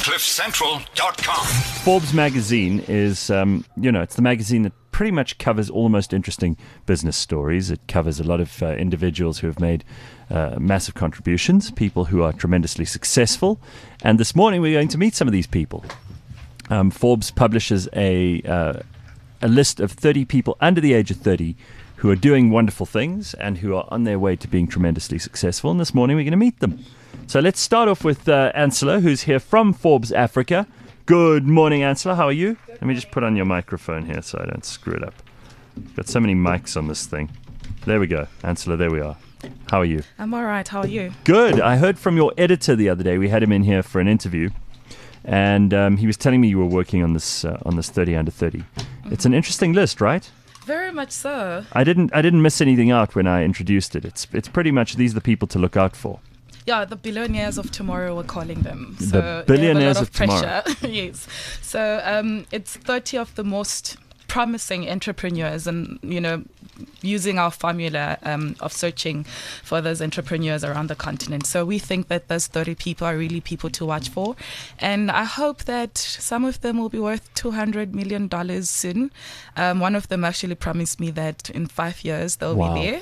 CliffCentral.com. Forbes magazine is, it's the magazine that pretty much covers all the most interesting business stories. It covers a lot of individuals who have made massive contributions, people who are tremendously successful. And this morning we're going to meet some of these people. Forbes publishes a list of 30 people under the age of 30 who are doing wonderful things and who are on their way to being tremendously successful. And this morning we're going to meet them. So let's start off with Ansela, who's here from Forbes Africa. Good morning, Ansela. How are you? Let me just put on your microphone here so I don't screw it up. Got so many mics on this thing. There we go. Ansela, there we are. How are you? I'm all right. How are you? Good. I heard from your editor the other day. We had him in here for an interview. And he was telling me you were working on this 30 under 30. Mm-hmm. It's an interesting list, right? Very much so. I didn't miss anything out when I introduced it. It's pretty much these are the people to look out for. Yeah, the billionaires of tomorrow, we're calling them. So the billionaires of tomorrow. Yes. So it's 30 of the most promising entrepreneurs, and using our formula of searching for those entrepreneurs around the continent. So we think that those 30 people are really people to watch for, and I hope that some of them will be worth $200 million soon. One of them actually promised me that in 5 years they'll be there.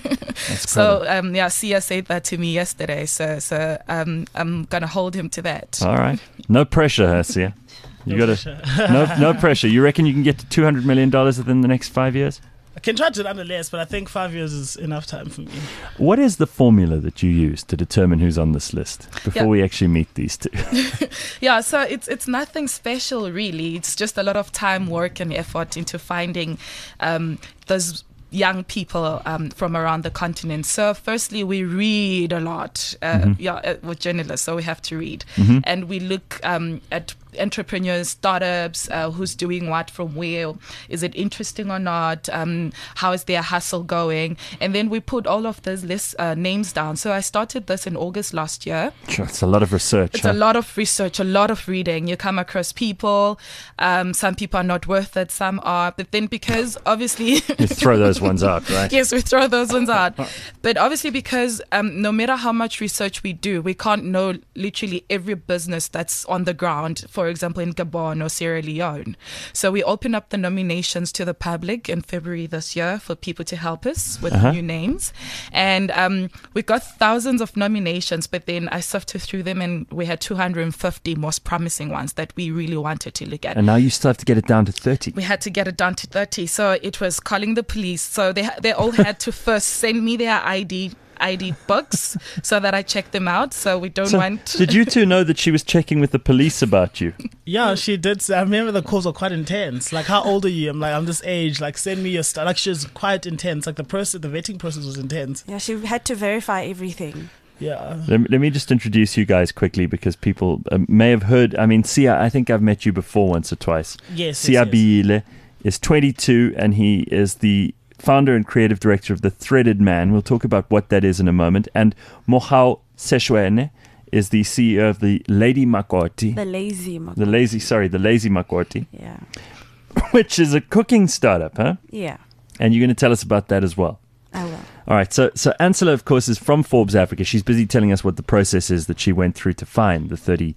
So Sia said that to me yesterday, so I'm gonna hold him to that. All right, no pressure, Sia. You no pressure. You reckon you can get to $200 million within the next 5 years? I can try to run less, but I think 5 years is enough time for me. What is the formula that you use to determine who's on this list before we actually meet these two? Yeah, so it's nothing special really. It's just a lot of time, work and effort into finding those young people from around the continent. So firstly, we read a lot with journalists, so we have to read. Mm-hmm. And we look at entrepreneurs, startups, who's doing what from where, is it interesting or not, how is their hustle going, and then we put all of those names down. So I started this in August last year. Sure, it's a lot of research. It's a lot of research, a lot of reading. You come across people, some people are not worth it, some are, but then because obviously you throw those ones out, right? Yes, we throw those ones out, but obviously because no matter how much research we do, we can't know literally every business that's on the ground, for example in Gabon or Sierra Leone. So we opened up the nominations to the public in February this year for people to help us with new names, and we got thousands of nominations, but then I sifted through them and we had 250 most promising ones that we really wanted to look at. And now you still have to get it down to 30. We had to get it down to 30. So it was calling the police. So they all had to first send me their ID books so that I check them out. So we don't want... Did you two know that she was checking with the police about you? Yeah, she did. I remember the calls were quite intense. Like, how old are you? I'm like, I'm this age. Like, send me your stuff. Like, she was quite intense. Like, the vetting process was intense. Yeah, she had to verify everything. Yeah. Let me just introduce you guys quickly because people may have heard. I mean, Sia, I think I've met you before once or twice. Yes. Sia Biile is 22 and he is the founder and creative director of The Threaded Man. We'll talk about what that is in a moment. And Mohau Seshwene is the CEO of the Lady Makoti. The Lazy Makoti. The Lazy Makoti. Yeah. Which is a cooking startup, huh? Yeah. And you're going to tell us about that as well. I will. All right. So Ansela, of course, is from Forbes Africa. She's busy telling us what the process is that she went through to find the 30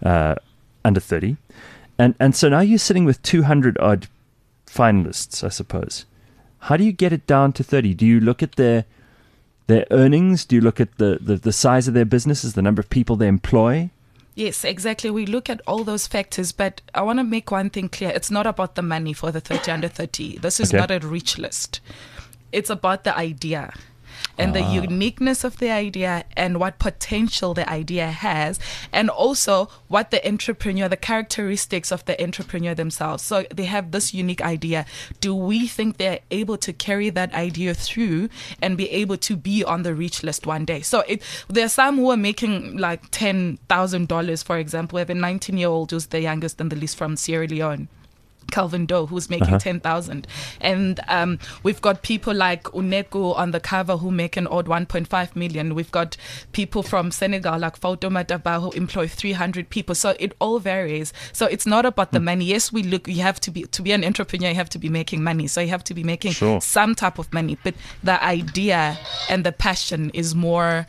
under 30. And so now you're sitting with 200 odd finalists, I suppose. How do you get it down to 30? Do you look at their earnings? Do you look at the size of their businesses, the number of people they employ? Yes, exactly. We look at all those factors, but I want to make one thing clear. It's not about the money for the 30 under 30. This is not a rich list. It's about the idea and the uniqueness of the idea and what potential the idea has, and also what the entrepreneur, the characteristics of the entrepreneur themselves. So they have this unique idea. Do we think they're able to carry that idea through and be able to be on the reach list one day? So there are some who are making like $10,000, for example. We have a 19-year-old who's the youngest on the list from Sierra Leone, Calvin Doe, who's making 10,000, and we've got people like Uneko on the cover who make an odd 1.5 million. We've got people from Senegal like Fauto Mataba who employ 300 people. So it all varies. So it's not about the money. Yes, you have to be an entrepreneur. You have to be making money. So you have to be making some type of money. But the idea and the passion is more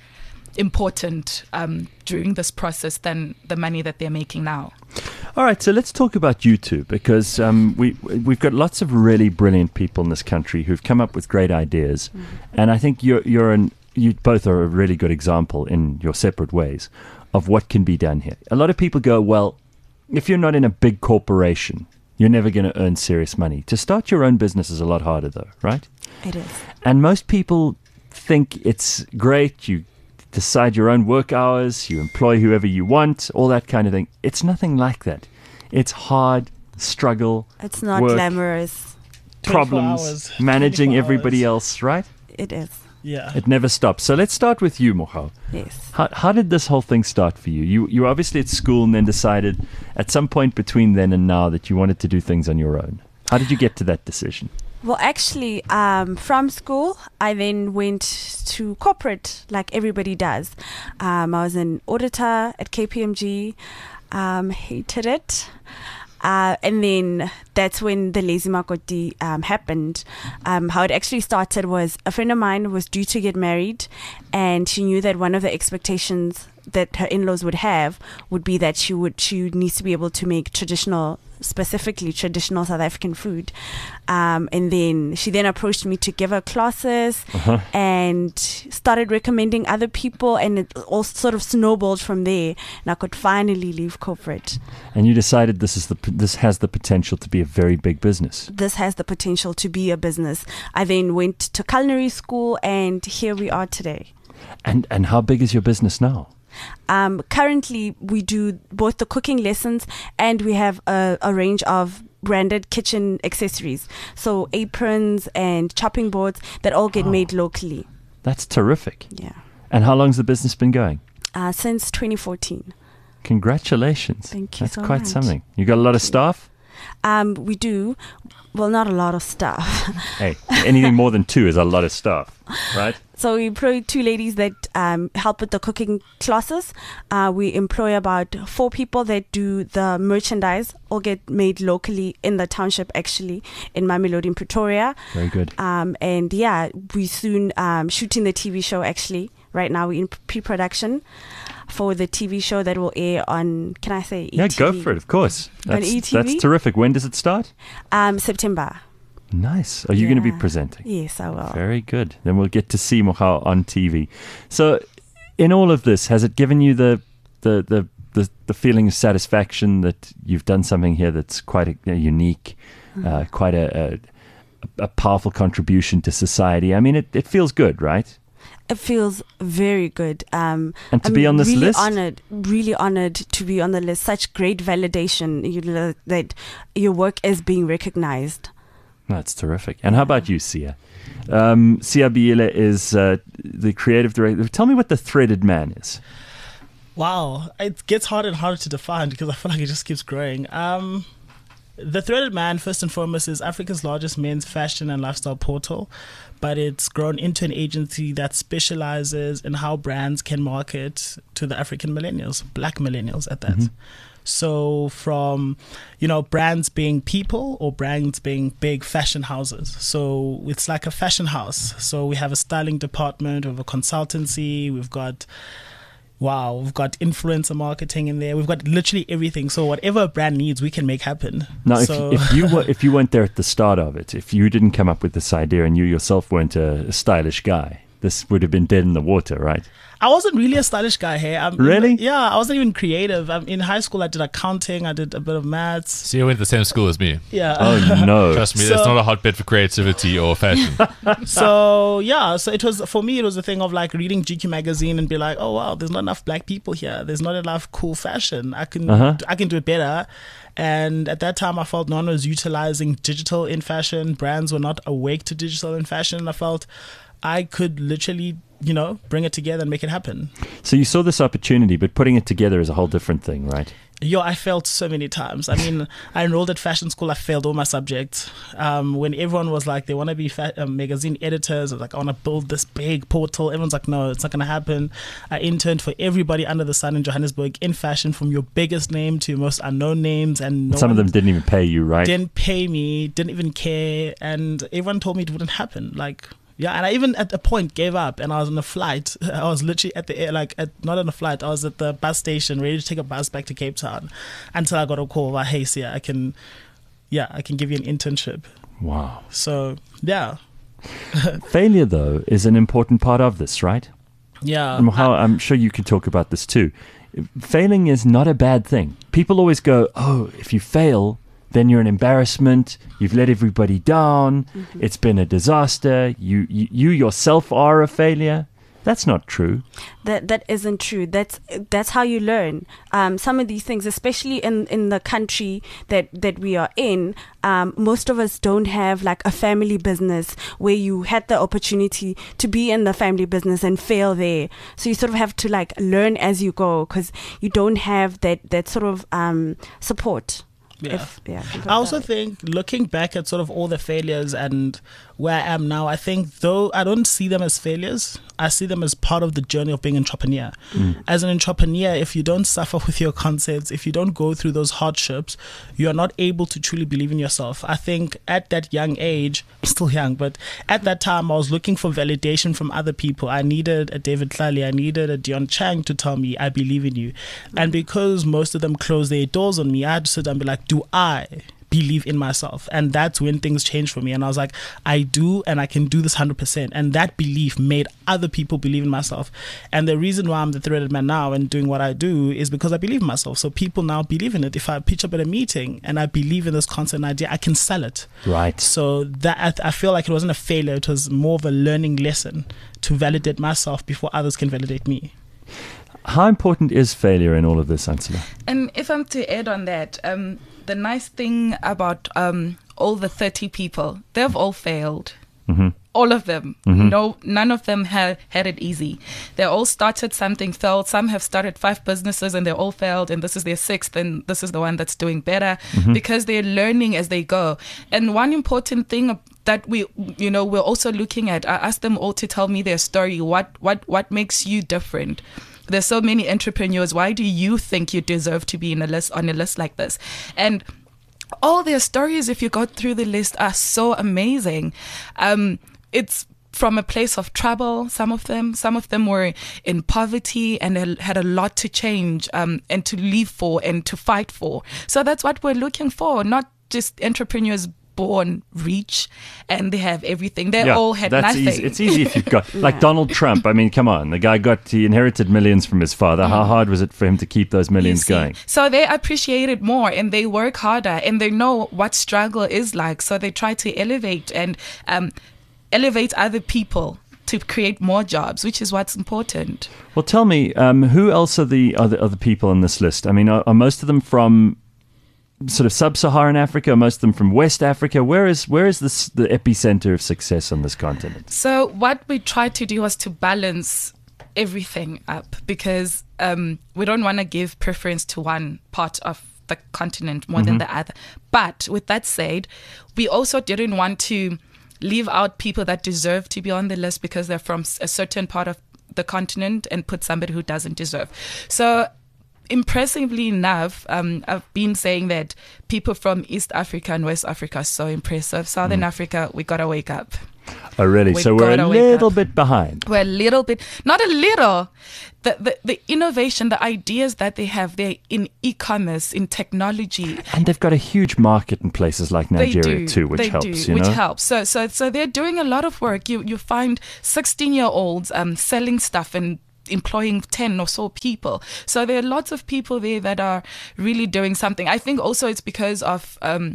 important during this process than the money that they're making now. All right, so let's talk about you two, because we've got lots of really brilliant people in this country who've come up with great ideas, and I think you both are a really good example in your separate ways of what can be done here. A lot of people go, well, if you're not in a big corporation, you're never going to earn serious money. To start your own business is a lot harder, though, right? It is. And most people think it's great. You decide your own work hours, you employ whoever you want, all that kind of thing. It's nothing like that. It's hard, struggle, It's not work, glamorous. 24 problems, hours, managing 24 everybody hours. else, right? It is. Yeah. It never stops. So let's start with you, Mogao. Yes. How did this whole thing start for you? You were obviously at school and then decided at some point between then and now that you wanted to do things on your own. How did you get to that decision? Well, actually, from school, I then went to corporate like everybody does. I was an auditor at KPMG, hated it. And then that's when the Lazy Makoti happened. How it actually started was a friend of mine was due to get married, and she knew that one of the expectations that her in-laws would have would be that she needs to be able to make specifically traditional South African food. And then she then approached me to give her classes and started recommending other people, and it all sort of snowballed from there, and I could finally leave corporate. And you decided this has the potential to be a very big business. This has the potential to be a business. I then went to culinary school, and here we are today. And how big is your business now? Currently, we do both the cooking lessons, and we have a range of branded kitchen accessories. So aprons and chopping boards that all get made locally. That's terrific. Yeah. And how long's the business been going? Since 2014. Congratulations. Thank you That's so quite much. something. You got a lot of staff? We do. Well, not a lot of staff. Hey, anything more than 2 is a lot of staff, right? So we employ 2 ladies that help with the cooking classes. We employ about 4 people that do the merchandise, all get made locally in the township, actually, in Mamelodi, in Pretoria. Very good. And yeah, we soon shooting the TV show, actually. Right now, we're in pre-production for the TV show that will air on, can I say ETV? Yeah, go for it, of course. On ETV? That's terrific. When does it start? September. Nice. Are you going to be Yeah. presenting? Yes, I will. Very good. Then we'll get to see Mogao on TV. So, in all of this, has it given you the feeling of satisfaction that you've done something here that's quite unique, quite a powerful contribution to society? I mean, it feels good, right? It feels very good. And to be on this really list? Really honored to be on the list. Such great validation, that your work is being recognized. That's terrific. And how about you, Sia? Sia Biele is the creative director. Tell me what the Threaded Man is. Wow, it gets harder and harder to define because I feel like it just keeps growing. The Threaded Man, first and foremost, is Africa's largest men's fashion and lifestyle portal, but it's grown into an agency that specializes in how brands can market to the African millennials, black millennials at that. So from, brands being people or brands being big fashion houses. So it's like a fashion house. So we have a styling department, we have a consultancy, we've got influencer marketing in there. We've got literally everything. So whatever a brand needs, we can make happen. Now, So if you weren't there at the start of it, if you didn't come up with this idea and you yourself weren't a stylish guy, this would have been dead in the water, right? I wasn't really a stylish guy here. Really? I wasn't even creative. In high school, I did accounting. I did a bit of maths. So you went to the same school as me. Yeah. Oh, no. Trust me, So- that's not a hotbed for creativity or fashion. So it was, for me, it was a thing of like reading GQ magazine and be like, oh wow, there's not enough black people here. There's not enough cool fashion. I can do it better. And at that time, I felt no one was utilizing digital in fashion. Brands were not awake to digital in fashion. I felt I could literally, bring it together and make it happen. So you saw this opportunity, but putting it together is a whole different thing, right? I failed so many times. I mean, I enrolled at fashion school. I failed all my subjects. When everyone was like, they want to be magazine editors, I was like, I want to build this big portal. Everyone's like, no, it's not going to happen. I interned for everybody under the sun in Johannesburg in fashion, from your biggest name to your most unknown names. And Some of them didn't even pay you, right? didn't pay me, didn't even care. And everyone told me it wouldn't happen. Like, Yeah, and I even at a point gave up, and I was on a flight. I was literally at the air, not on a flight. I was at the bus station, ready to take a bus back to Cape Town, until I got a call about, hey, Sia, I can give you an internship. Wow. So yeah, Failure, though, is an important part of this, right? yeah. And how I'm sure you can talk about this too. Failing is not a bad thing. People always go, "Oh, if you fail, then you're an embarrassment. You've let everybody down. It's been a disaster. You yourself are a failure." That's not true. That isn't true. That's how you learn. Some of these things, especially in the country that we are in, most of us don't have like a family business where you had the opportunity to be in the family business and fail there. So you sort of have to like learn as you go, because you don't have that sort of support. Yeah. I also think, looking back at sort of all the failures and where I am now, I think, though I don't see them as failures, I see them as part of the journey of being an entrepreneur. As an entrepreneur, if you don't suffer with your concepts, if you don't go through those hardships, you are not able to truly believe in yourself. I think at that young age, I'm still young, but at that time I was looking for validation from other people. I needed a David Tlali, I needed a Dion Chang to tell me, I believe in you. And because most of them closed their doors on me, I had to sit down and be like, do I believe in myself? And that's when things changed for me, and I was like, I do, and I can do this 100%. And that belief made other people believe in myself. And the reason why I'm the Threaded Man now and doing what I do is because I believe in myself. So people now believe in it. If I pitch up at a meeting and I believe in this concept idea, I can sell it. Right. So that I feel like it wasn't a failure, it was more of a learning lesson to validate myself before others can validate me. How important is failure in all of this, Ansela? And if I'm to add on that, the nice thing about all the 30 people, they've all failed. All of them. No, none of them had it easy. They all started something, failed. Some have started 5 businesses and they all failed, and this is their 6th, and this is the one that's doing better, because they're learning as they go. And one important thing that we're also looking at, I asked them all to tell me their story. What makes you different? There's so many entrepreneurs. Why do you think you deserve to be on a list like this? And all their stories, if you go through the list, are so amazing. It's from a place of trouble. Some of them were in poverty and had a lot to change and to live for and to fight for. So that's what we're looking for, not just entrepreneurs born rich and they have everything. They all had nothing. Easy. It's easy if you've got, like Donald Trump. I mean, come on. The guy he inherited millions from his father. How hard was it for him to keep those millions going? So they appreciate it more and they work harder and they know what struggle is like. So they try to elevate and elevate other people to create more jobs, which is what's important. Well, tell me, who else are the other people on this list? I mean, are most of them from sort of sub-Saharan Africa, most of them from West Africa? Where is the epicenter of success on this continent? So what we tried to do was to balance everything up, because we don't want to give preference to one part of the continent more than the other. But with that said, we also didn't want to leave out people that deserve to be on the list because they're from a certain part of the continent and put somebody who doesn't deserve. So impressively enough, I've been saying that people from East Africa and West Africa are so impressive. Southern Africa, we got to wake up. Oh, really? So we're a little bit behind. We're a little bit, not a little. The innovation, the ideas that they have, they're in e-commerce, in technology. And they've got a huge market in places like Nigeria too, which helps. Which helps. So they're doing a lot of work. You find 16-year-olds selling stuff and employing 10 or so people. So there are lots of people there that are really doing something. I think also it's because of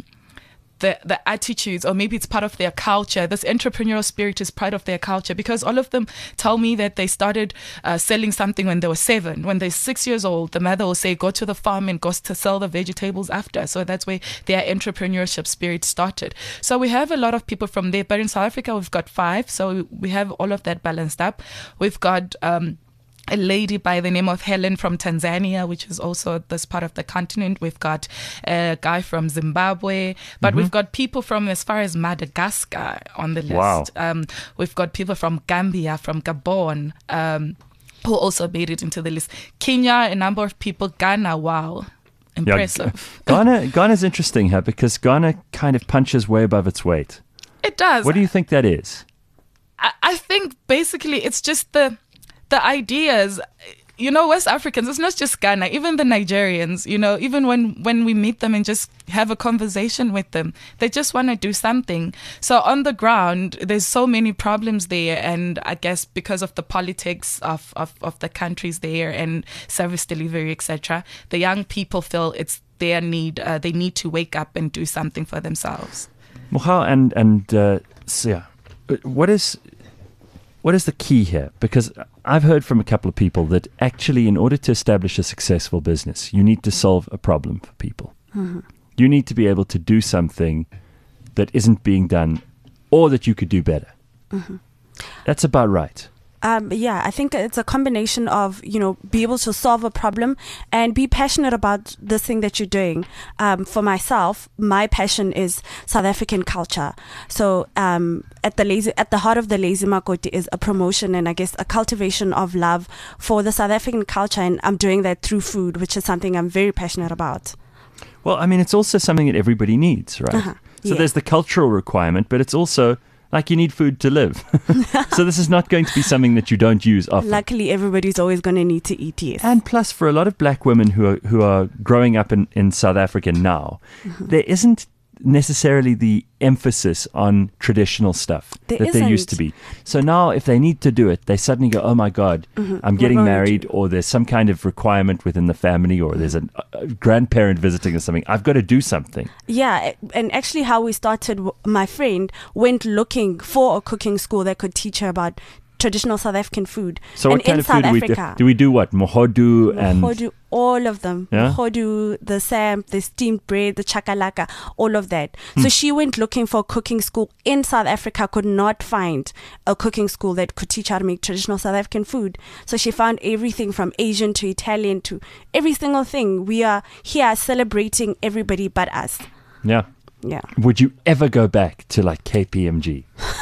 the attitudes, or maybe it's part of their culture. This entrepreneurial spirit is part of their culture, because all of them tell me that they started selling something when they were 7. When they're 6 years old, the mother will say, go to the farm and go to sell the vegetables after. So that's where their entrepreneurship spirit started. So we have a lot of people from there. But in South Africa, we've got 5. So we have all of that balanced up. We've got a lady by the name of Helen from Tanzania, which is also this part of the continent. We've got a guy from Zimbabwe, but we've got people from as far as Madagascar on the list. Wow. We've got people from Gambia, from Gabon, who also made it into the list. Kenya, a number of people. Ghana, wow. Impressive. Yeah, Ghana's interesting here, because Ghana kind of punches way above its weight. It does. What do you think that is? I think basically it's just the ideas. West Africans, it's not just Ghana, even the Nigerians, even when we meet them and just have a conversation with them, they just want to do something. So on the ground, there's so many problems there. And I guess because of the politics of the countries there and service delivery, etc., the young people feel it's their need. They need to wake up and do something for themselves. Moha and Sia, what is the key here? Because I've heard from a couple of people that actually, in order to establish a successful business, you need to solve a problem for people. Mm-hmm. You need to be able to do something that isn't being done or that you could do better. Mm-hmm. That's about right. Yeah, I think it's a combination of, be able to solve a problem and be passionate about the thing that you're doing. For myself, my passion is South African culture. So at the heart of the Lazy Makoti is a promotion and I guess a cultivation of love for the South African culture. And I'm doing that through food, which is something I'm very passionate about. Well, I mean, it's also something that everybody needs, right? Uh-huh. So Yeah. there's the cultural requirement, but it's also like you need food to live. So this is not going to be something that you don't use often. Luckily, everybody's always going to need to eat, yes. And plus, for a lot of black women who are growing up in South Africa now, there isn't necessarily the emphasis on traditional stuff There that there used isn't. to be. So now if they need to do it, they suddenly go, oh my God, I'm getting We're going married, to- or there's some kind of requirement within the family, or there's a grandparent visiting or something. I've got to do something. Yeah, and actually how we started, my friend went looking for a cooking school that could teach her about traditional South African food. So and what kind in of South food Africa, do we do? What? Mohodu and... Mohodu, all of them. Yeah? Mohodu, the sam, the steamed bread, the chakalaka, all of that. So she went looking for a cooking school in South Africa, could not find a cooking school that could teach her to make traditional South African food. So she found everything from Asian to Italian to every single thing. We are here celebrating everybody but us. Yeah. Yeah. Would you ever go back to like KPMG?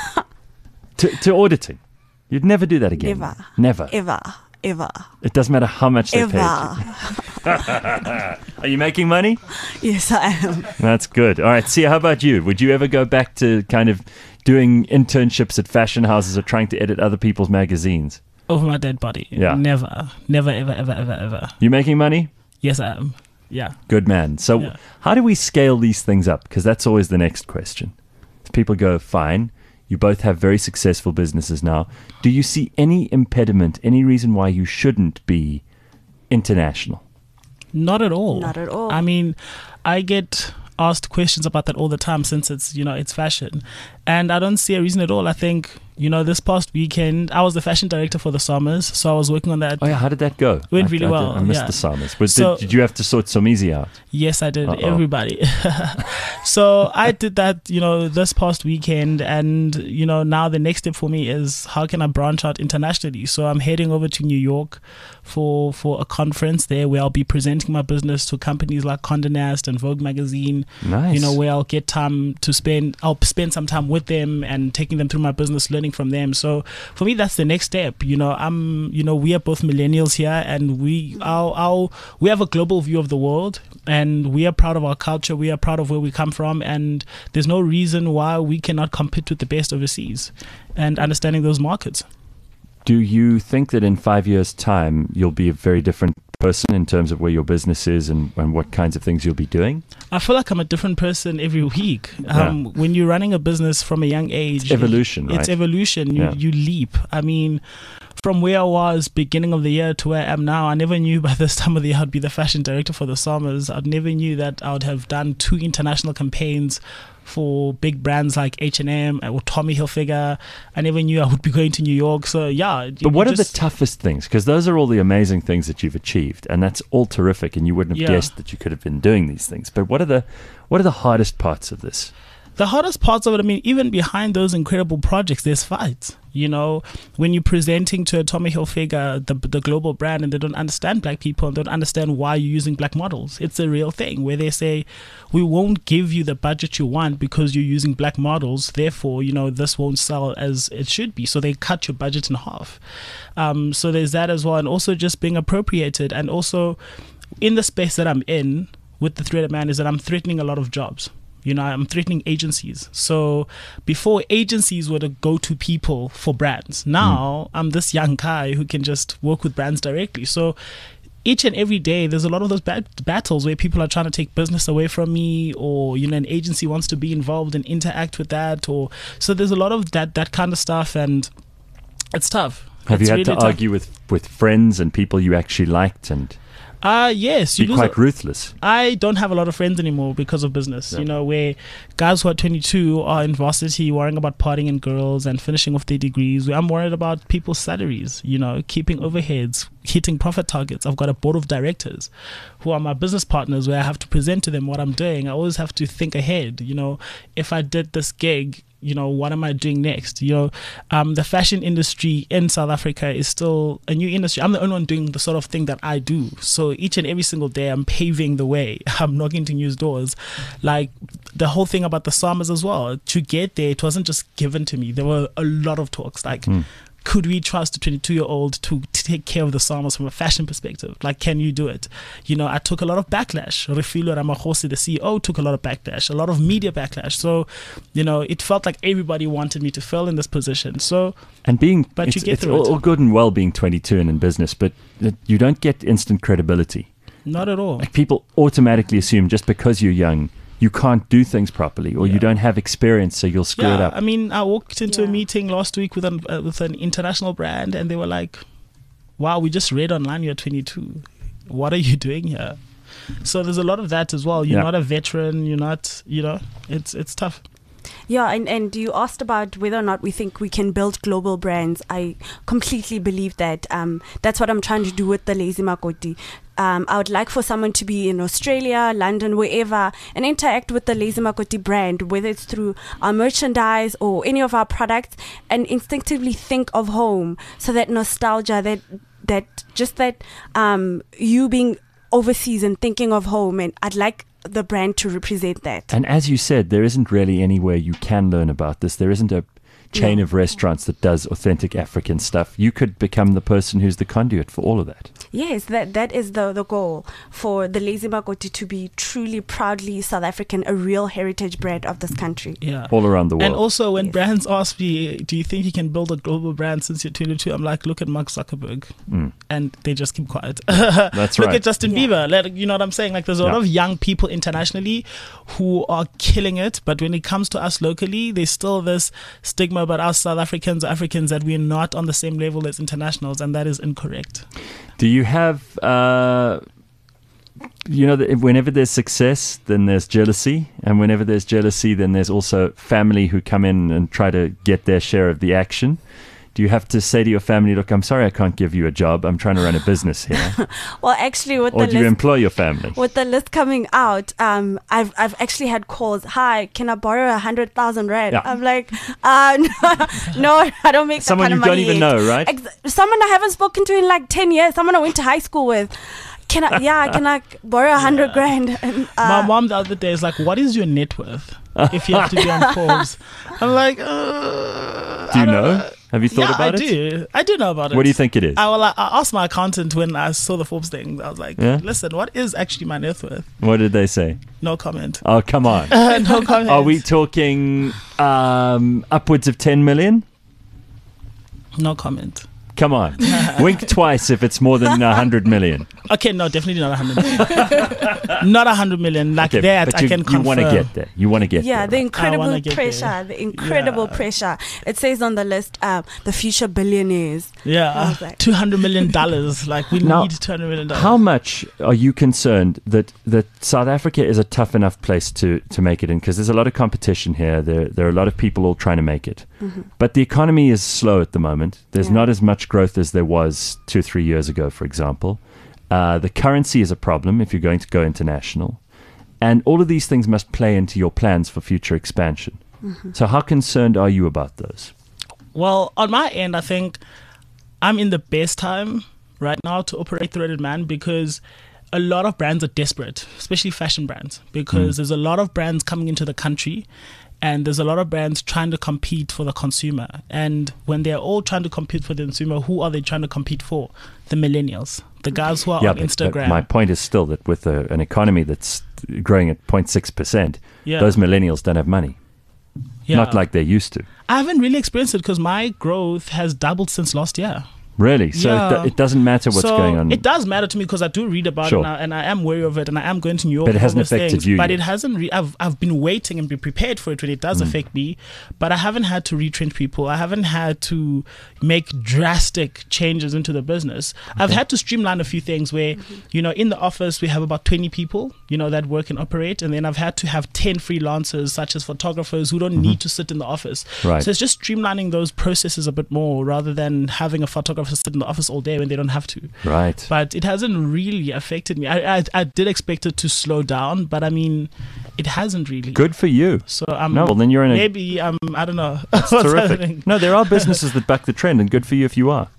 to auditing? You'd never do that again. Never. Never. Ever. It doesn't matter how much they pay Ever. you. Are you making money? Yes, I am. That's good. All right. Sia, how about you? Would you ever go back to kind of doing internships at fashion houses or trying to edit other people's magazines? Over my dead body. Yeah. Never, ever, ever, ever, ever. You making money? Yes, I am. Yeah. Good man. So Yeah. how do we scale these things up? Because that's always the next question. People go, fine, you both have very successful businesses now. Do you see any impediment, any reason why you shouldn't be international? Not at all. Not at all. I mean, I get asked questions about that all the time since it's, it's fashion. And I don't see a reason at all. I think, this past weekend, I was the fashion director for the Summers. So I was working on that. Oh yeah, how did that go? Went really well, I missed yeah. the summers. But So- did you have to sort Somizi out? Yes, I did. Uh-oh. Everybody. So I did that, this past weekend. And, now the next step for me is how can I branch out internationally? So I'm heading over to New York for a conference there where I'll be presenting my business to companies like Condé Nast and Vogue magazine. Nice. Where I'll get time to I'll spend some time with them and taking them through my business, learning from them. So for me, that's the next step. We are both millennials here, and we have a global view of the world, and we are proud of our culture. We are proud of where we come from, and there's no reason why we cannot compete with the best overseas and understanding those markets. Do you think that in 5 years' time you'll be a very different person in terms of where your business is and what kinds of things you'll be doing? I feel like I'm a different person every week. Yeah. When you're running a business from a young age, It's evolution, right? It's evolution. Yeah. You leap. I mean, from where I was beginning of the year to where I am now, I never knew by this time of the year I'd be the fashion director for the Summers. I never knew that I would have done 2 international campaigns for big brands like H&M or Tommy Hilfiger. I never knew I would be going to New York. So yeah. But what are the toughest things? Because those are all the amazing things that you've achieved, and that's all terrific, and you wouldn't have Yeah. guessed that you could have been doing these things. But what are the hardest parts of this? The hardest parts of it, I mean, even behind those incredible projects, there's fights. When you're presenting to a Tommy Hilfiger, the global brand, and they don't understand black people and don't understand why you're using black models. It's a real thing where they say, we won't give you the budget you want because you're using black models. Therefore, this won't sell as it should be. So they cut your budget in half. So there's that as well. And also just being appropriated. And also in the space that I'm in with the Threaded Man is that I'm threatening a lot of jobs. I'm threatening agencies. So before, agencies were the go-to people for brands. Now I'm this young guy who can just work with brands directly. So each and every day, there's a lot of those battles where people are trying to take business away from me, or an agency wants to be involved and interact with that, or so there's a lot of that kind of stuff, and it's tough. Have you had really to tough. argue with friends and people you actually liked and Yes, be quite ruthless? I don't have a lot of friends anymore because of business. Yeah. Where guys who are 22 are in varsity worrying about partying and girls and finishing off their degrees. Where I'm worried about people's salaries, keeping overheads, hitting profit targets. I've got a board of directors who are my business partners, where I have to present to them what I'm doing. I always have to think ahead. If I did this gig, what am I doing next? The fashion industry in South Africa is still a new industry. I'm the only one doing the sort of thing that I do. So each and every single day, I'm paving the way. I'm knocking to new doors. Like the whole thing about the SAMAs as well. To get there, it wasn't just given to me. There were a lot of talks. Like, could we trust a 22-year-old to take care of the SAMAs from a fashion perspective? Like, can you do it? I took a lot of backlash. Refilwe Ramaphosa, the CEO, took a lot of backlash, a lot of media backlash. So, it felt like everybody wanted me to fill in this position. So, and but you get it's through it. all good and well being 22 and in business, but you don't get instant credibility. Not at all. Like, people automatically assume just because you're young, you can't do things properly, or you don't have experience, so you'll screw it up. I mean, I walked into a meeting last week with an international brand, and they were like, "Wow, we just read online you're 22. What are you doing here?" So there's a lot of that as well. You're not a veteran. You're not. It's tough. Yeah, and you asked about whether or not we think we can build global brands. I completely believe that. That's what I'm trying to do with the Lazy Makoti. I would like for someone to be in Australia, London, wherever, and interact with the Lazy Makoti brand, whether it's through our merchandise or any of our products, and instinctively think of home. So that nostalgia, that you being overseas and thinking of home, and I'd like the brand to represent that. And as you said, there isn't really anywhere you can learn about this. There isn't a chain of restaurants that does authentic African stuff. You could become the person who's the conduit for all of that. Yes, that is the goal, for the Lazy Makoti to be truly, proudly South African, a real heritage brand of this country. Yeah. All around the world. And also, when brands ask me, do you think you can build a global brand since you're 22? I'm like, look at Mark Zuckerberg. And they just keep quiet. That's Look right. at Justin Bieber. You know what I'm saying? Like, there's a lot of young people internationally who are killing it. But when it comes to us locally, there's still this stigma about us South Africans that we're not on the same level as internationals. And that is incorrect. Do you have, whenever there's success, then there's jealousy. And whenever there's jealousy, then there's also family who come in and try to get their share of the action. Do you have to say to your family, look, I'm sorry I can't give you a job. I'm trying to run a business here. Well, actually, or do you employ your family? With the list coming out, I've actually had calls. Hi, can I borrow 100,000 rand? Yeah. I'm like, no, I don't make Someone that kind you of money. don't even know, right? Someone I haven't spoken to in like 10 years. Someone I went to high school with. Can I borrow 100 grand? And, my mom the other day is like, what is your net worth if you have to be on Forbes? I'm like, do you know? Have you thought about it? I do know about it. What do you think it is? I asked my accountant when I saw the Forbes thing. I was like, listen, what is actually my net worth? What did they say? No comment. Oh, come on. No comment. Are we talking upwards of 10 million? No comment. Come on. Wink twice if it's more than 100 million. Okay, no, definitely not 100 million. Not 100 million. Like Okay, that, but I can confirm. You want to get there. You want to get there. Yeah, the right? incredible get pressure. there. The incredible pressure. It says on the list, the future billionaires. I Yeah, was like- $200 million. Like, we Now, need $200 million. How much are you concerned that South Africa is a tough enough place to make it in? Because there's a lot of competition here. There are a lot of people all trying to make it. But the economy is slow at the moment. There's not as much growth as there was 2-3 years ago, for example. The currency is a problem if you're going to go international. And all of these things must play into your plans for future expansion. So how concerned are you about those? Well, on my end, I think I'm in the best time right now to operate Threaded Man, because a lot of brands are desperate, especially fashion brands, because there's a lot of brands coming into the country And there's a lot of brands trying to compete for the consumer. And when they're all trying to compete for the consumer, who are they trying to compete for? The millennials, the guys who are on Instagram. But my point is still that with an economy that's growing at 0.6%, Yeah. those millennials don't have money. Yeah. Not like they used to. I haven't really experienced it because my growth has doubled since last year. Really? So Yeah. it doesn't matter what's So going on. It does matter to me because I do read about Sure. it now, and I am wary of it, and I am going to New York. But it for hasn't those affected things, you But yet. it hasn't. I've been waiting and been prepared for it when it does affect me. But I haven't had to retrench people. I haven't had to make drastic changes into the business. I've had to streamline a few things where, in the office we have about 20 people, that work and operate, and then I've had to have 10 freelancers, such as photographers, who don't need to sit in the office. Right. So it's just streamlining those processes a bit more rather than having a photographer sit in the office all day when they don't have to. Right. But it hasn't really affected me. I did expect it to slow down, but I mean, it hasn't really. Good for you. So No, well, then you're in a... maybe I don't know. What's Terrific. happening. No, there are businesses that buck the trend, and good for you if you are.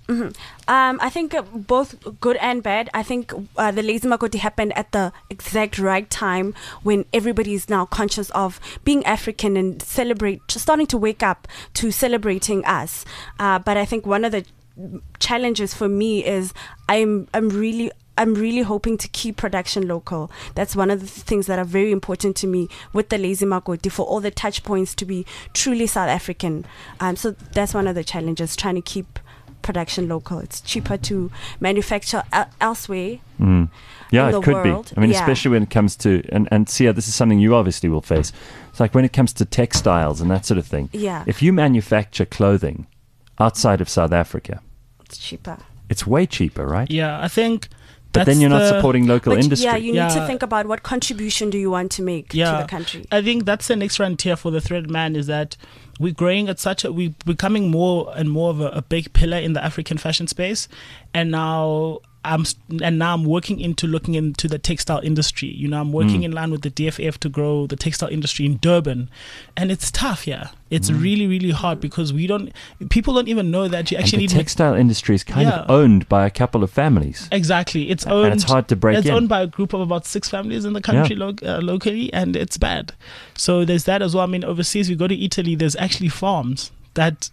I think both good and bad. I think the Lazy Makoti happened at the exact right time when everybody is now conscious of being African and starting to wake up to celebrating us. But I think one of the challenges for me is I'm really hoping to keep production local. That's one of the things that are very important to me with the Lazy Makoti, for all the touch points to be truly South African. So that's one of the challenges, trying to keep production local. It's cheaper to manufacture elsewhere. Yeah, in the it could world. be. I mean, Yeah. especially when it comes to, and Sia, this is something you obviously will face. It's like when it comes to textiles and that sort of thing. Yeah. If you manufacture clothing outside of South Africa, It's cheaper. it's way cheaper, right? Yeah, I think. But then you're not supporting local But industry. yeah, you need to Yeah. think about what contribution do you want to make to the country. I think that's the next frontier for the Threaded Man, is that we're growing at we're becoming more and more of a big pillar in the African fashion space, and now I'm looking into the textile industry. I'm working in line with the DFF to grow the textile industry in Durban, and it's tough here. It's really, really hard because people don't even know that you actually and the need textile industry is kind Yeah. of owned by a couple of families. Exactly. It's And owned. it's hard to break It's in. owned by a group of about 6 families in the country locally, and it's bad. So there's that as well. I mean, overseas, we go to Italy, there's actually farms that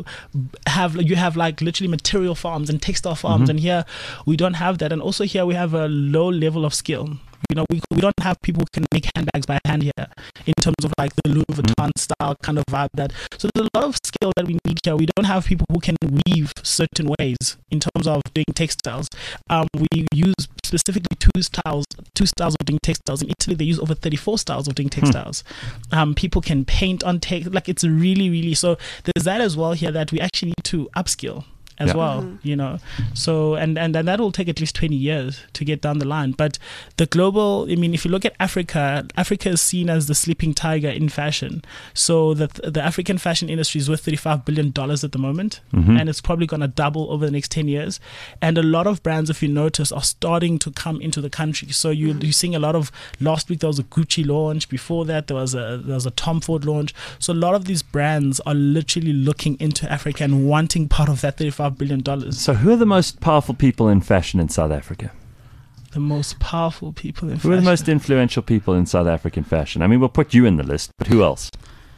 have like literally material farms and textile farms, and here we don't have that. And also here we have a low level of skill. We don't have people who can make handbags by hand here in terms of like the Louis Vuitton style kind of vibe. So there's a lot of skill that we need here. We don't have people who can weave certain ways in terms of doing textiles. We use specifically two styles of doing textiles. In Italy, they use over 34 styles of doing textiles. People can paint on it's really, really, so there's that as well here that we actually need to upskill as well, so and that will take at least 20 years to get down the line. But the global, I mean, if you look at Africa is seen as the sleeping tiger in fashion. So the African fashion industry is worth $35 billion at the moment, and it's probably going to double over the next 10 years. And a lot of brands, if you notice, are starting to come into the country. So you're seeing a lot of, last week there was a Gucci launch, before that there was a Tom Ford launch. So a lot of these brands are literally looking into Africa and wanting part of that $35 billion. So who are the most powerful people in fashion in South Africa? The most powerful people in Who are the most influential people in South African fashion? I mean, we'll put you in the list, but who else?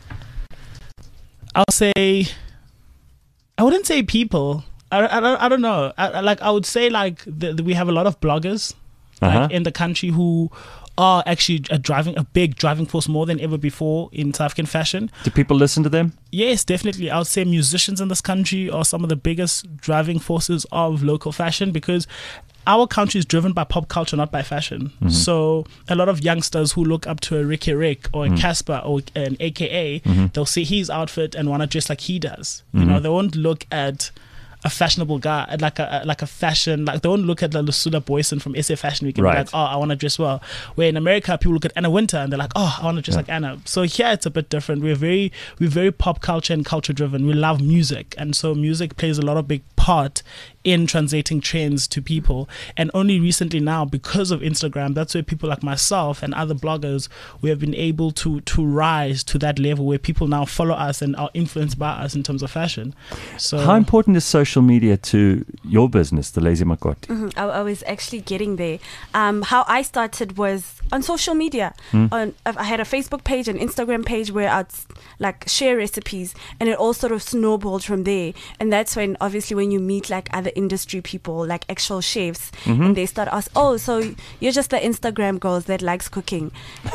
I'll say, I wouldn't say people. I don't know. I would say like we have a lot of bloggers in the country who are actually a big driving force more than ever before in South African fashion. Do people listen to them? Yes, definitely. I would say musicians in this country are some of the biggest driving forces of local fashion, because our country is driven by pop culture, not by fashion. So a lot of youngsters who look up to a Ricky Rick or a Casper or an AKA, they'll see his outfit and want to dress like he does. They won't look at a fashionable guy, like a fashion, like they won't look at the Lusula Boyson from SA Fashion Week and be like, oh, I want to dress well. Where in America, people look at Anna Winter and they're like, oh, I want to dress like Anna. So here it's a bit different. We're very pop culture and culture driven. We love music, and so music plays a lot of big part in translating trends to people. And only recently now, because of Instagram, that's where people like myself and other bloggers, we have been able to rise to that level where people now follow us and are influenced by us in terms of fashion. So How important is social media to your business, the Lazy Makoti? I was actually getting there. How I started was on social media. I had a Facebook page, an Instagram page where I'd like share recipes, and it all sort of snowballed from there. And that's when, obviously, when you meet like other industry people, like actual chefs, and they start asking, "Oh, so you're just the Instagram girls that likes cooking?"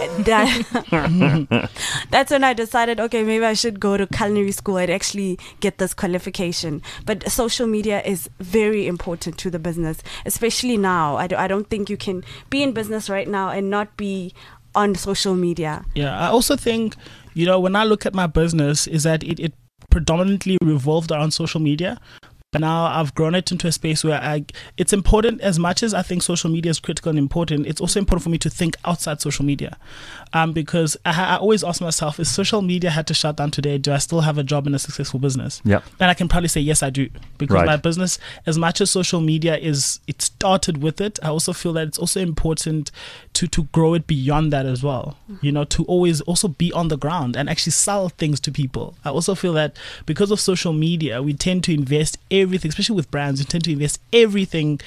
That's when I decided, okay, maybe I should go to culinary school and actually get this qualification. But social media is very important to the business, especially now. I don't think you can be in business right now and not be on social media. Yeah, I also think, when I look at my business, is that it predominantly revolved around social media. But now I've grown it into a space where it's important. As much as I think social media is critical and important, it's also important for me to think outside social media. Because I always ask myself, if social media had to shut down today, do I still have a job in a successful business? Yeah. And I can probably say, yes, I do. Because my business, as much as social media it started with it, I also feel that it's also important to grow it beyond that as well. To always also be on the ground and actually sell things to people. I also feel that because of social media, we tend to invest everything, especially with brands, we tend to invest everything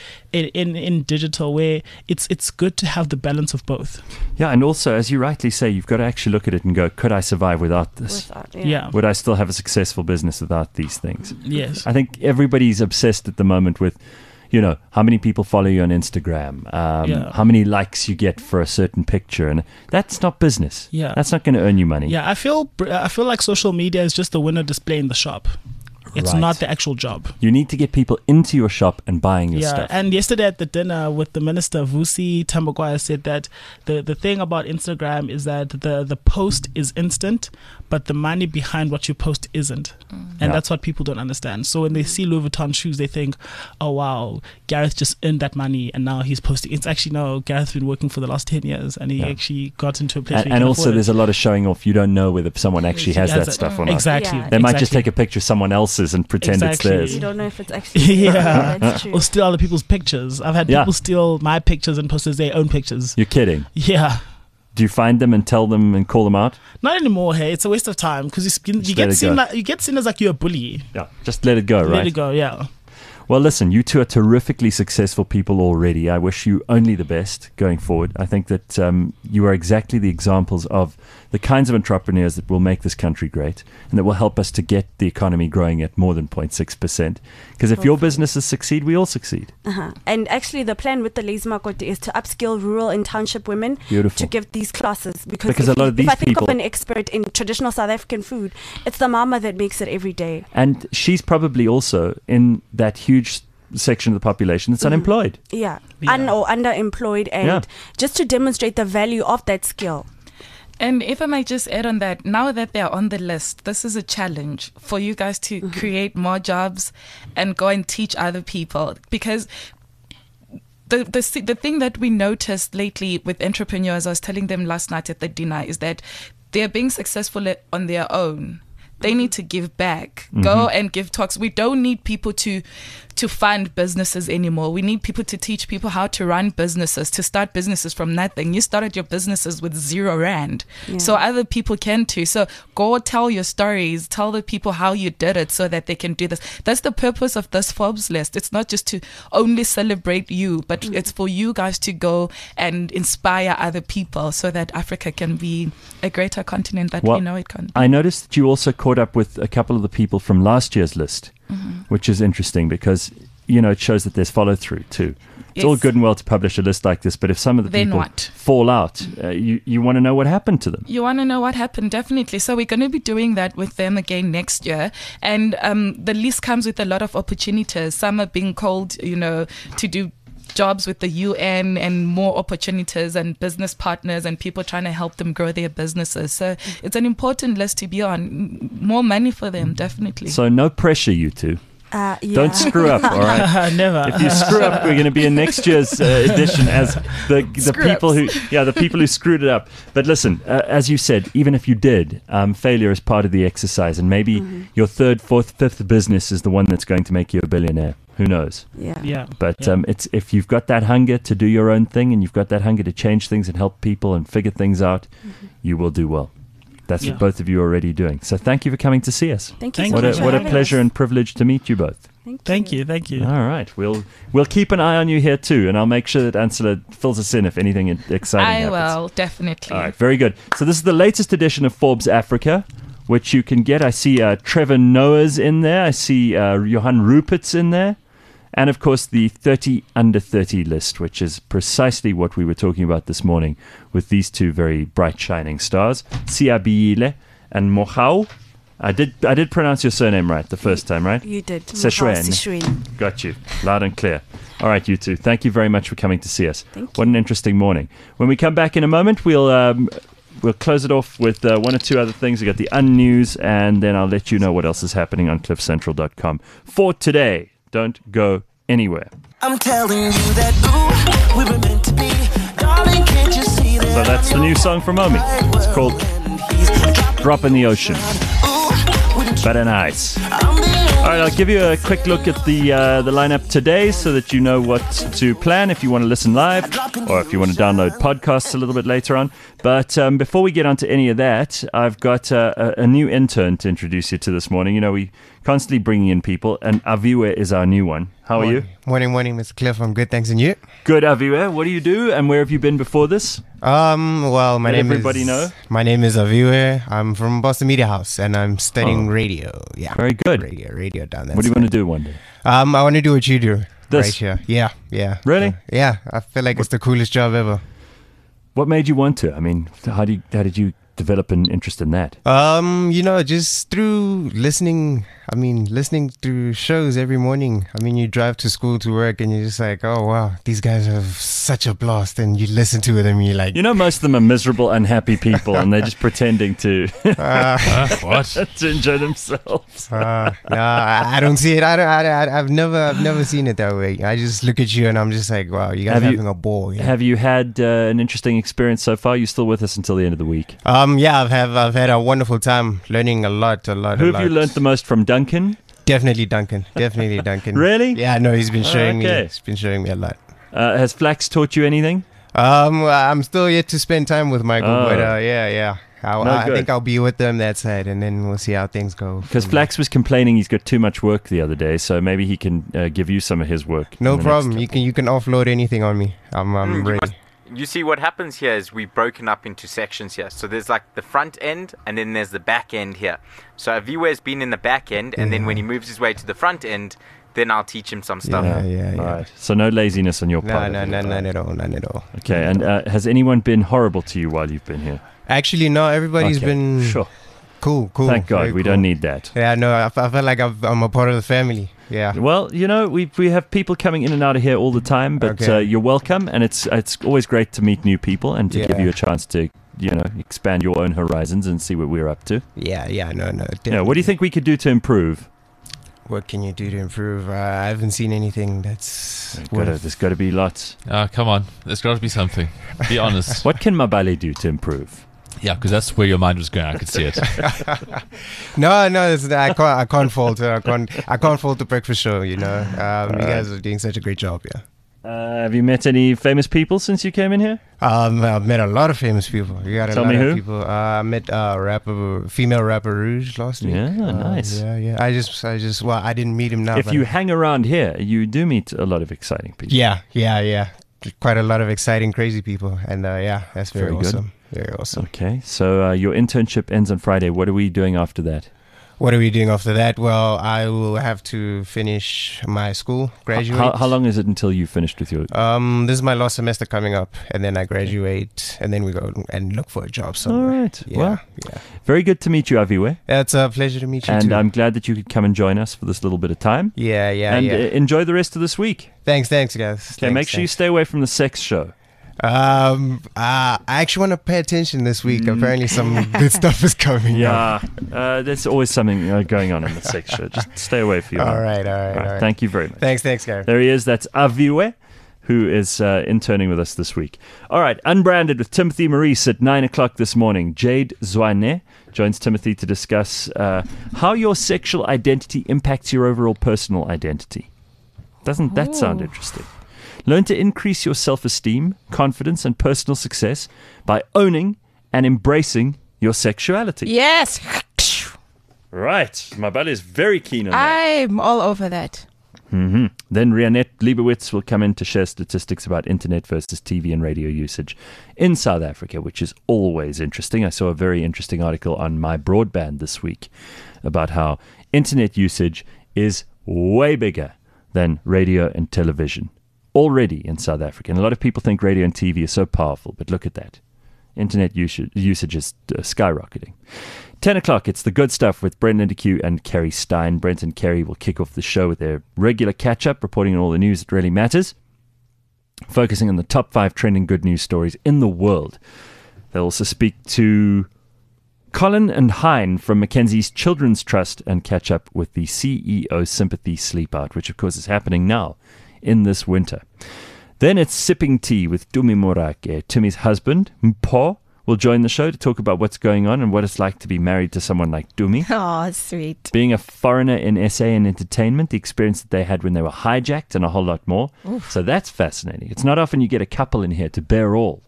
in digital, where it's good to have the balance of both. Yeah, and also, as you rightly say, you've got to actually look at it and go, could I survive without this? Yeah. Would I still have a successful business without these things? Yes. I think everybody's obsessed at the moment with, how many people follow you on Instagram, how many likes you get for a certain picture, and that's not business. Yeah. That's not going to earn you money. Yeah, I feel like social media is just the window display in the shop. It's Right. not the actual job. You need to get people into your shop and buying your Yeah, stuff. and yesterday at the dinner with the minister, Vusi Tambagwaya, said that the thing about Instagram is that the post is instant, but the money behind what you post isn't. And that's what people don't understand. So when they see Louis Vuitton shoes, they think, oh, wow, Gareth just earned that money and now he's posting. It's actually, no, Gareth's been working for the last 10 years and he actually got into a place where he And can also, afford there's a lot of showing off. You don't know whether someone actually has that stuff or not. Exactly. Yeah. They might just Exactly. take a picture of someone else's and pretend it's Exactly. theirs. You don't know if it's actually Yeah. that's true. Or steal other people's pictures. I've had people steal my pictures and post as their own pictures. You're kidding. Yeah. Do you find them and tell them and call them out? Not anymore, hey. It's a waste of time because you let get it seen go. like you get seen as like you're a bully. Yeah. Just let it go, right? Let it go, yeah. Well, listen, you two are terrifically successful people already. I wish you only the best going forward. I think that you are exactly the examples of the kinds of entrepreneurs that will make this country great and that will help us to get the economy growing at more than 0.6%. Because if your businesses succeed, we all succeed. And actually, the plan with the Lazy Makoti is to upskill rural and township women Beautiful. to give these classes. Because a lot of these if I think people- of an expert in traditional South African food, it's the mama that makes it every day. And she's probably also in that huge section of the population that's unemployed. Yeah, Yeah. or underemployed, and just to demonstrate the value of that skill. And if I might just add on that, now that they're on the list, this is a challenge for you guys to create more jobs and go and teach other people. Because the thing that we noticed lately with entrepreneurs, I was telling them last night at the dinner, is that they're being successful on their own. They need to give back. Go and give talks. We don't need people to fund businesses anymore. We need people to teach people how to run businesses, to start businesses from nothing. You started your businesses with 0 rand. Yeah. So other people can too. So go tell your stories. Tell the people how you did it so that they can do this. That's the purpose of this Forbes list. It's not just to only celebrate you, but it's for you guys to go and inspire other people so that Africa can be a greater continent that we know it can be. I noticed that you also caught up with a couple of the people from last year's list, which is interesting because, it shows that there's follow through too. It's all Yes. good and well to publish a list like this, but if some of the Then people what? fall out, you want to know what happened to them. You want to know what happened, definitely. So we're going to be doing that with them again next year. And the list comes with a lot of opportunities. Some are being called, to do jobs with the UN and more opportunities and business partners and people trying to help them grow their businesses. So it's an important list to be on. More money for them, definitely. So no pressure, you two. Yeah. Don't screw up, all right? Never. If you screw up, we're going to be in next year's edition as the people the people who screwed it up. But listen, as you said, even if you did, failure is part of the exercise, and maybe your third, fourth, fifth business is the one that's going to make you a billionaire. Who knows? Yeah. But it's if you've got that hunger to do your own thing, and you've got that hunger to change things and help people and figure things out, you will do well. That's what both of you are already doing. So thank you for coming to see us. Thank you Thank so you. much. What a for pleasure having and privilege to meet you both. us. Thank you. All right, we'll keep an eye on you here too, and I'll make sure that Ansela fills us in if anything exciting I happens. will, definitely. All right, very good. So this is the latest edition of Forbes Africa, which you can get. I see Trevor Noah's in there. I see Johan Rupert's in there. And, of course, the 30 under 30 list, which is precisely what we were talking about this morning with these two very bright, shining stars, Siabile and Mohau. I did pronounce your surname right the first time, right? You did. Seshuen. Seshuen. Got you. Loud and clear. All right, you two. Thank you very much for coming to see us. Thank What an interesting morning. When we come back in a moment, we'll close it off with one or two other things. We've got the Unnews, and then I'll let you know what else is happening on cliffcentral.com. For today, don't go anywhere. I'm telling you that, ooh, we were meant to be. Darling, can't you see that? So that's the new song from Omi. It's called Drop in the Ocean. Better nice. All right, I'll give you a quick look at the lineup today so that you know what to plan if you want to listen live or if you want to download podcasts a little bit later on. But before we get onto any of that, I've got a new intern to introduce you to this morning. You know, we constantly bringing in people, and Aviwe is our new one. How are you? Morning, Mr. Cliff. I'm good, thanks. And you? Good, Aviwe. What do you do, and where have you been before this? Well, Let everybody know. My name is Aviwe. I'm from Boston Media House, and I'm studying radio. Yeah, Very good. Radio down there. What do you want to do one day? I want to do what you do. This? Right here. Yeah. Really? Yeah. I feel like it's the coolest job ever. What made you want to? I mean, how did you develop an interest in that? Just through listening to shows every morning. I mean, you drive to school to work and you're just like, oh, wow, these guys have such a blast. And you listen to it and you're like... You know, most of them are miserable, unhappy people, and they're just pretending to What? to enjoy themselves. No, I don't see it. I've never seen it that way. I just look at you and I'm just like, wow, you guys Have are you- having a ball. Yeah. Have you had an interesting experience so far? You still with us until the end of the week? Yeah, I've had a wonderful time learning a lot. Who have you learnt the most from, Duncan? Definitely Duncan. Really? Yeah, no, he's been showing Okay. me. He's been showing me a lot. Has Flax taught you anything? I'm still yet to spend time with Michael, Oh. but yeah. I good. think I'll be with them that side, and then we'll see how things go. Because from Flax was complaining he's got too much work the other day, so maybe he can give you some of his work. there. No in the problem. next You can offload anything on me. I'm ready. You see, what happens here is we've broken up into sections here. So there's like the front end, and then there's the back end here. So Aviwe's been in the back end, and then when he moves his way to the front end, then I'll teach him some stuff. Yeah. Right. So no laziness on your part. No, none at all. Okay, and has anyone been horrible to you while you've been here? Actually, no. Everybody's Okay, been sure. cool. Thank God, very we cool. don't need that. Yeah, no. I feel like I'm a part of the family. Yeah. Well, you know, we have people coming in and out of here all the time, but Okay. you're welcome, and it's always great to meet new people and to give Yeah. you a chance to, you know, expand your own horizons and see what we're up to. Yeah. No. You know, Definitely. what do you think we could do to improve? What can you do to improve? I haven't seen anything that's. There's got to be lots. Come on. There's got to be something. Be honest. What can Mabale do to improve? Yeah, because that's where your mind was going. I could see it. No, I can't fault her. I can't fault the breakfast show. You know, you guys are doing such a great job. Yeah. Have you met any famous people since you came in here? I've met a lot of famous people. You got a Tell lot me of who? people. I met female rapper Rouge last week. Yeah, nice. Yeah. I just. Well, I didn't meet him now. If but you hang around here, you do meet a lot of exciting people. Yeah. Quite a lot of exciting, crazy people, and that's very, Very good. awesome. Very awesome. Okay, so your internship ends on Friday. What are we doing after that? What are we doing after that? Well, I will have to finish my school, graduate. How long is it until you finished with your... This is my last semester coming up, and then I graduate, and then we go and look for a job All somewhere. right. Yeah, Well, yeah. very good to meet you, Aviwe. It's a pleasure to meet you And too. I'm glad that you could come and join us for this little bit of time. Yeah. And enjoy the rest of this week. Thanks, guys. Okay, make sure you stay away from the sex show. I actually want to pay attention this week. Apparently, some good stuff is coming up. There's always something going on in the sex show. Just stay away from you. All right. Thank you very much. Thanks, Gary. There he is. That's Aviwe, who is interning with us this week. All right, Unbranded with Timothy Maurice at 9 o'clock this morning. Jade Zwane joins Timothy to discuss how your sexual identity impacts your overall personal identity. Doesn't that sound interesting? Learn to increase your self-esteem, confidence, and personal success by owning and embracing your sexuality. Yes. Right. My buddy is very keen on that. I'm all over that. Mm-hmm. Then Rianette Leibowitz will come in to share statistics about internet versus TV and radio usage in South Africa, which is always interesting. I saw a very interesting article on My Broadband this week about how internet usage is way bigger than radio and television already in South Africa. And a lot of people think radio and TV are so powerful, but look at that. Internet usage is skyrocketing. 10 o'clock, it's The Good Stuff with Brendan DeCue and Kerry Stein. Brent and Kerry will kick off the show with their regular catch-up, reporting on all the news that really matters, focusing on the top 5 trending good news stories in the world. They'll also speak to Colin and Hein from Mackenzie's Children's Trust and catch up with the CEO Sympathy Sleepout, which of course is happening now in this winter. Then it's Sipping Tea with Tumi Morake. Tumi's husband, Mpho, will join the show to talk about what's going on and what it's like to be married to someone like Tumi. Oh, sweet. Being a foreigner in SA and entertainment, the experience that they had when they were hijacked, and a whole lot more. Oof. So that's fascinating. It's not often you get a couple in here to bear all.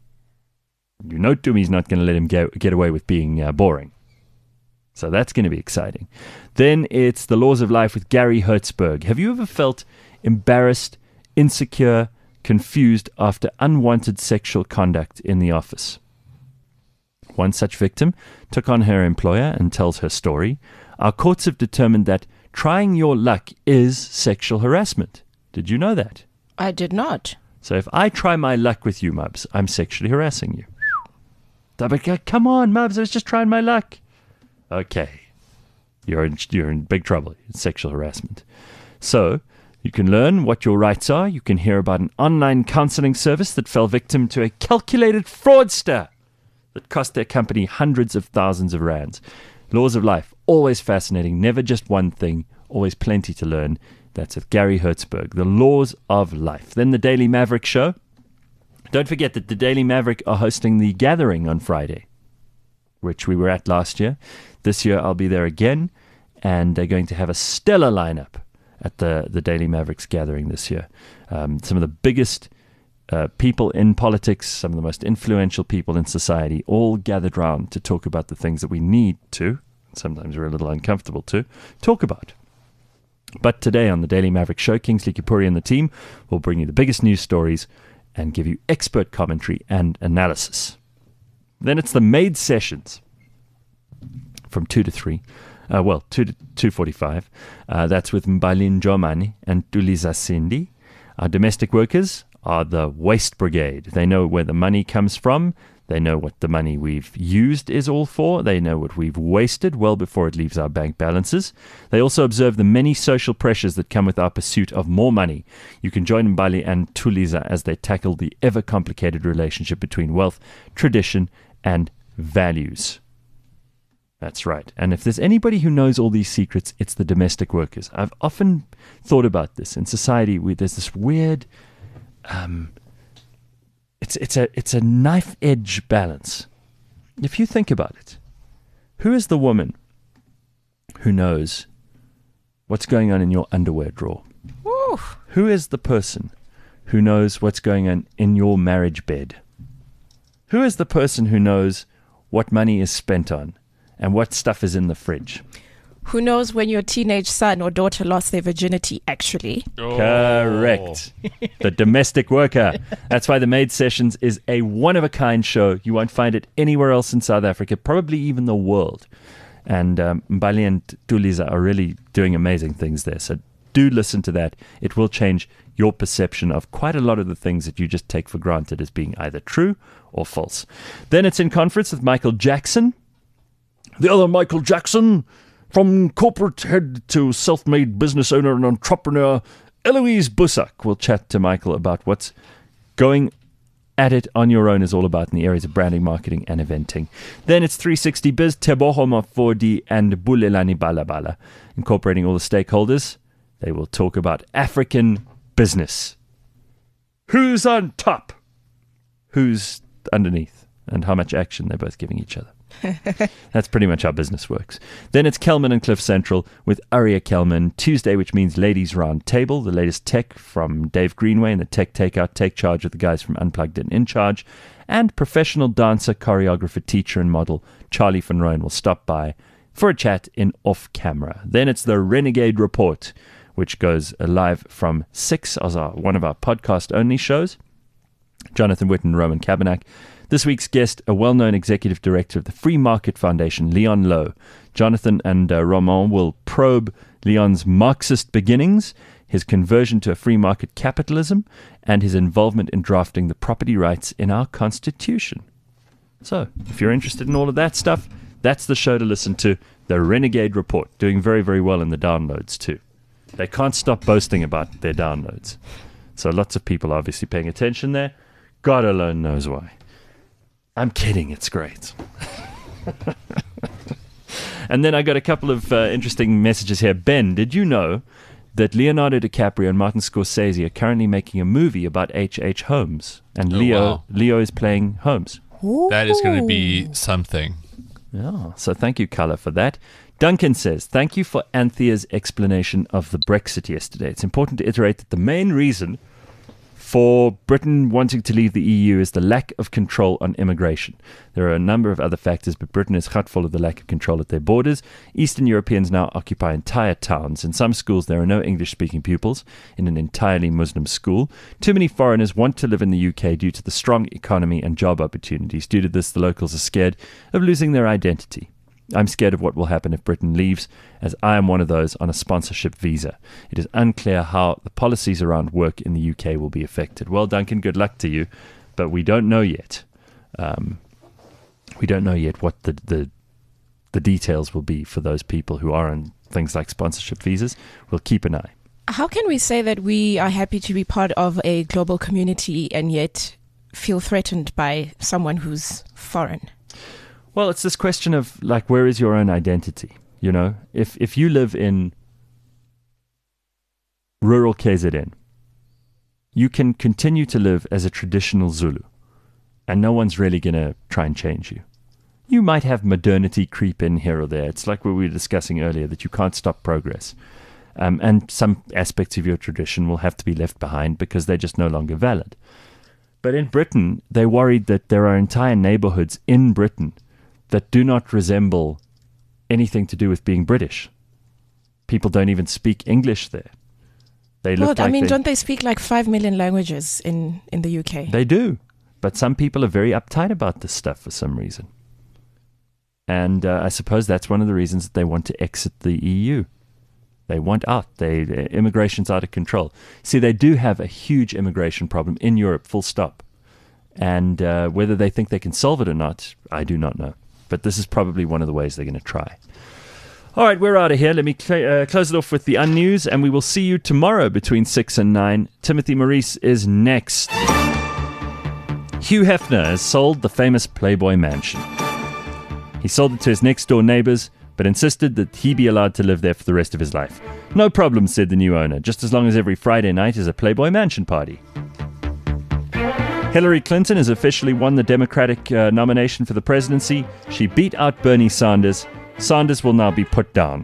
You know Tumi's not going to let him get away with being boring. So that's going to be exciting. Then it's The Laws of Life with Gary Hertzberg. Have you ever felt embarrassed, insecure, confused after unwanted sexual conduct in the office? One such victim took on her employer and tells her story. Our courts have determined that trying your luck is sexual harassment. Did you know that? I did not. So if I try my luck with you, Mubs, I'm sexually harassing you. Come on, Mubs, I was just trying my luck. Okay. You're in big trouble. It's sexual harassment. So you can learn what your rights are. You can hear about an online counseling service that fell victim to a calculated fraudster that cost their company hundreds of thousands of rands. Laws of Life, always fascinating. Never just one thing. Always plenty to learn. That's with Gary Hertzberg. The Laws of Life. Then the Daily Maverick Show. Don't forget that the Daily Maverick are hosting The Gathering on Friday, which we were at last year. This year I'll be there again, and they're going to have a stellar lineup at the Daily Mavericks Gathering this year. Some of the biggest people in politics, some of the most influential people in society, all gathered round to talk about the things that we need to, sometimes we're a little uncomfortable to, talk about. But today on the Daily Maverick Show, Kingsley Kipuri and the team will bring you the biggest news stories and give you expert commentary and analysis. Then it's the Maid Sessions from 2 to 3. 2 to 2:45. That's with Mbalin Jomani and Tuliza Cindy. Our domestic workers are the Waste Brigade. They know where the money comes from. They know what the money we've used is all for. They know what we've wasted well before it leaves our bank balances. They also observe the many social pressures that come with our pursuit of more money. You can join Mbali and Tuliza as they tackle the ever-complicated relationship between wealth, tradition, and values. That's right. And if there's anybody who knows all these secrets, it's the domestic workers. I've often thought about this. In society, there's this weird... It's a knife edge balance. If you think about it, who is the woman who knows what's going on in your underwear drawer? Ooh. Who is the person who knows what's going on in your marriage bed? Who is the person who knows what money is spent on and what stuff is in the fridge? Who knows when your teenage son or daughter lost their virginity, actually? Oh. Correct. The domestic worker. That's why the Maid Sessions is a one-of-a-kind show. You won't find it anywhere else in South Africa, probably even the world. And Mbali and Tuliza are really doing amazing things there. So do listen to that. It will change your perception of quite a lot of the things that you just take for granted as being either true or false. Then it's In Conference with Michael Jackson. The other Michael Jackson... From corporate head to self-made business owner and entrepreneur, Eloise Bussack will chat to Michael about what's going at it on your own is all about in the areas of branding, marketing, and eventing. Then it's 360 Biz, Teboho Mafodi and Bulelani Balabala. Incorporating all the stakeholders, they will talk about African business. Who's on top? Who's underneath? And how much action they're both giving each other. That's pretty much how business works. Then it's Kelman and Cliff Central with Aria Kelman. Tuesday, which means Ladies Round Table, the latest tech from Dave Greenway and the Tech Takeout, Take Charge with the guys from Unplugged and In Charge. And professional dancer, choreographer, teacher and model Charlie Van Rooyen will stop by for a chat in Off Camera. Then it's the Renegade Report, which goes live from 6 as one of our podcast-only shows. Jonathan Witt and Roman Kabanak. This week's guest, a well-known executive director of the Free Market Foundation, Leon Lowe. Jonathan and Roman will probe Leon's Marxist beginnings, his conversion to a free market capitalism, and his involvement in drafting the property rights in our Constitution. So, if you're interested in all of that stuff, that's the show to listen to, the Renegade Report, doing very, very well in the downloads too. They can't stop boasting about their downloads. So lots of people are obviously paying attention there. God alone knows why. I'm kidding, it's great. And then I got a couple of interesting messages here. Ben, did you know that Leonardo DiCaprio and Martin Scorsese are currently making a movie about H.H. Holmes? And Leo is playing Holmes. That is going to be something. Yeah, so thank you, Carla, for that. Duncan says, thank you for Anthea's explanation of the Brexit yesterday. It's important to iterate that the main reason for Britain wanting to leave the EU is the lack of control on immigration. There are a number of other factors, but Britain is full of the lack of control at their borders. Eastern Europeans now occupy entire towns. In some schools, there are no English-speaking pupils in an entirely Muslim school. Too many foreigners want to live in the UK due to the strong economy and job opportunities. Due to this, the locals are scared of losing their identity. I'm scared of what will happen if Britain leaves, as I am one of those on a sponsorship visa. It is unclear how the policies around work in the UK will be affected. Well, Duncan, good luck to you, but we don't know yet. We don't know yet what the details will be for those people who are on things like sponsorship visas. We'll keep an eye. How can we say that we are happy to be part of a global community and yet feel threatened by someone who's foreign? Well, it's this question of, like, where is your own identity? You know, if you live in rural KZN, you can continue to live as a traditional Zulu, and no one's really going to try and change you. You might have modernity creep in here or there. It's like what we were discussing earlier, that you can't stop progress. And some aspects of your tradition will have to be left behind because they're just no longer valid. But in Britain, they're worried that there are entire neighborhoods in Britain that do not resemble anything to do with being British. People don't even speak English there. They look like don't they speak like 5 million languages in the UK? They do. But some people are very uptight about this stuff for some reason. And I suppose that's one of the reasons that they want to exit the EU. They want out. Immigration's out of control. See, they do have a huge immigration problem in Europe, full stop. And whether they think they can solve it or not, I do not know. But this is probably one of the ways they're going to try. All right, we're out of here. Let me close it off with the unnews, and we will see you tomorrow between 6 and 9. Timothy Maurice is next. Hugh Hefner has sold the famous Playboy Mansion. He sold it to his next-door neighbors, but insisted that he be allowed to live there for the rest of his life. No problem, said the new owner, just as long as every Friday night is a Playboy Mansion party. Hillary Clinton has officially won the Democratic nomination for the presidency. She beat out Bernie Sanders. Sanders will now be put down.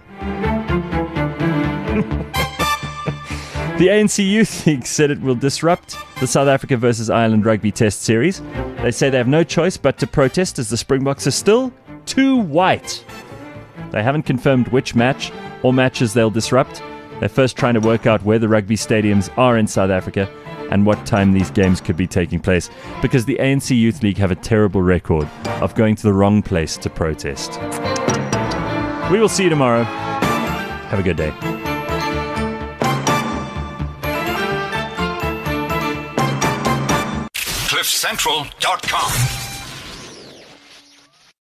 The ANC Youth League said it will disrupt the South Africa versus Ireland rugby test series. They say they have no choice but to protest as the Springboks are still too white. They haven't confirmed which match or matches they'll disrupt. They're first trying to work out where the rugby stadiums are in South Africa and what time these games could be taking place, because the ANC Youth League have a terrible record of going to the wrong place to protest. We will see you tomorrow. Have a good day. CliffCentral.com